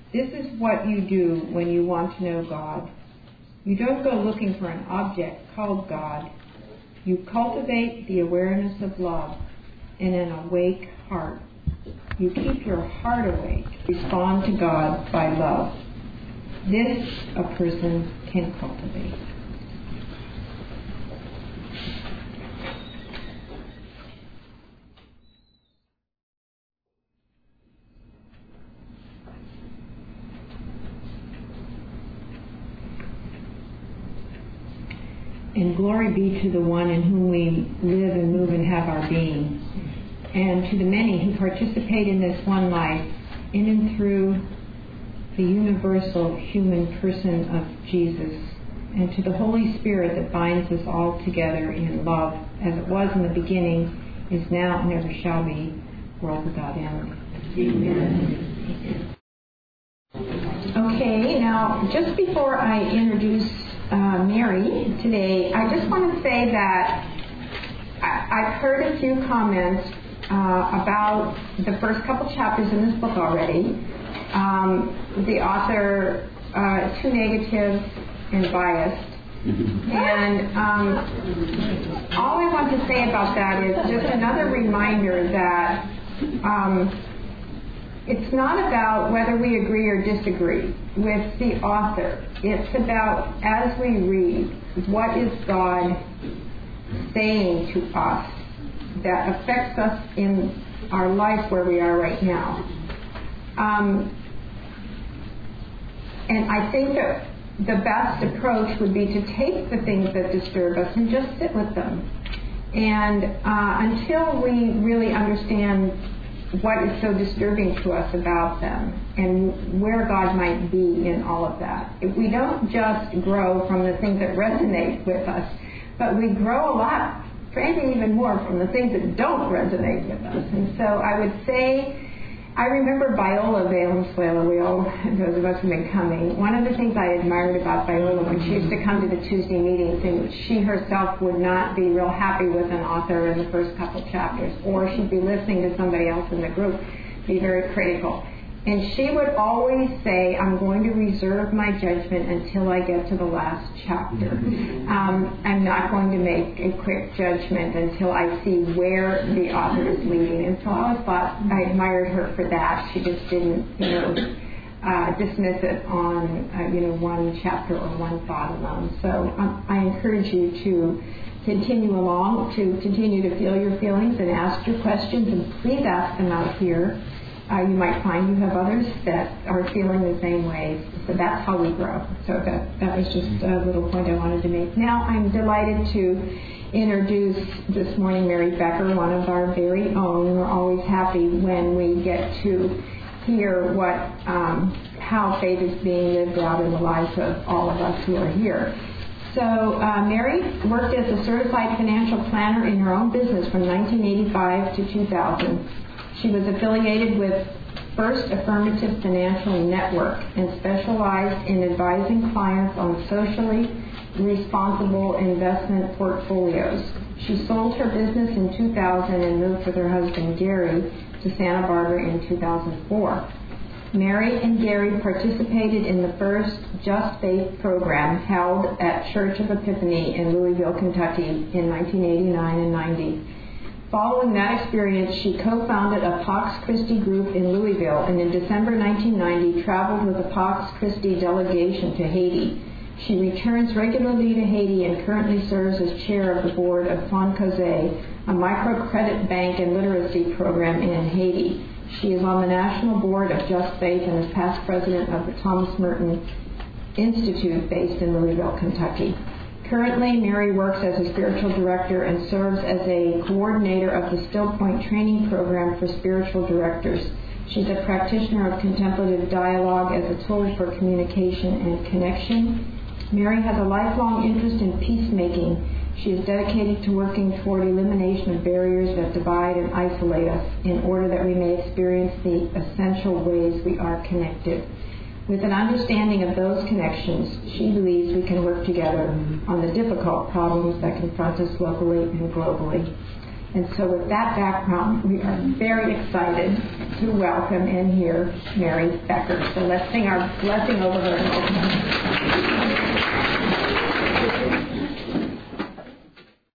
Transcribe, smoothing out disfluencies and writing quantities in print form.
This is what you do when you want to know God. You don't go looking for an object called God. You cultivate the awareness of love in an awake heart. You keep your heart awake. Respond to God by love. This a person can cultivate. And glory be to the one in whom we live and move and have our being, and to the many who participate in this one life, in and through the universal human person of Jesus, and to the Holy Spirit that binds us all together in love, as it was in the beginning, is now, and ever shall be, world without end. Amen. Okay, now, just before I introduce Mary today, I just want to say that I've heard a few comments about the first couple chapters in this book already. The author, too negative and biased. And all I want to say about that is just another reminder that it's not about whether we agree or disagree with the author. It's about, as we read, what is God saying to us that affects us in our life where we are right now. And I think that the best approach would be to take the things that disturb us and just sit with them. And until we really understand what is so disturbing to us about them and where God might be in all of that. We don't just grow from the things that resonate with us, but we grow a lot, frankly even more, from the things that don't resonate with us. And so I would say, I remember Viola Valenzuela, those of us who have been coming. One of the things I admired about Viola when she used to come to the Tuesday meetings, and she herself would not be real happy with an author in the first couple chapters, or she'd be listening to somebody else in the group, be very critical. And she would always say, I'm going to reserve my judgment until I get to the last chapter. I'm not going to make a quick judgment until I see where the author is leading. And so I always thought I admired her for that. She just didn't, dismiss it on, one chapter or one thought alone. So I encourage you to continue along, to continue to feel your feelings and ask your questions, and please ask them out here. You might find you have others that are feeling the same way. So that's how we grow. So that was just a little point I wanted to make. Now I'm delighted to introduce this morning Mary Becker, one of our very own. We're always happy when we get to hear how faith is being lived out in the lives of all of us who are here. So Mary worked as a certified financial planner in her own business from 1985 to 2000. She was affiliated with First Affirmative Financial Network and specialized in advising clients on socially responsible investment portfolios. She sold her business in 2000 and moved with her husband Gary to Santa Barbara in 2004. Mary and Gary participated in the first Just Faith program held at Church of Epiphany in Louisville, Kentucky in 1989 and 90. Following that experience, she co-founded a Pax Christi group in Louisville, and in December 1990 traveled with the Pax Christi delegation to Haiti. She returns regularly to Haiti and currently serves as chair of the board of Foncaze, a microcredit bank and literacy program in Haiti. She is on the national board of Just Faith and is past president of the Thomas Merton Institute based in Louisville, Kentucky. Currently, Mary works as a spiritual director and serves as a coordinator of the Still Point training program for spiritual directors. She's a practitioner of contemplative dialogue as a tool for communication and connection. Mary has a lifelong interest in peacemaking. She is dedicated to working toward elimination of barriers that divide and isolate us in order that we may experience the essential ways we are connected. With an understanding of those connections, she believes we can work together on the difficult problems that confront us locally and globally. And so with that background, we are very excited to welcome and hear Mary Becker. So let's sing our blessing over her and open.